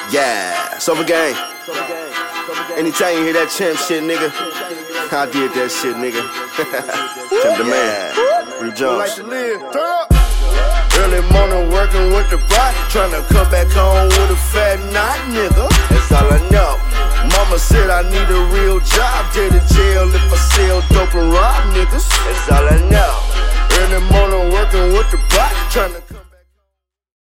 Yeah, Sober Gang. Anytime you hear that champ shit, nigga, I did that shit, nigga. Champ the man, Real Jones. Like to live, turn up. Early morning working with the pot, tryna come back home with a fat knot, nigga. That's all I know. Mama said I need a real job, to the jail if I sell dope and rob niggas. That's all I know. Early morning working with the pot, tryna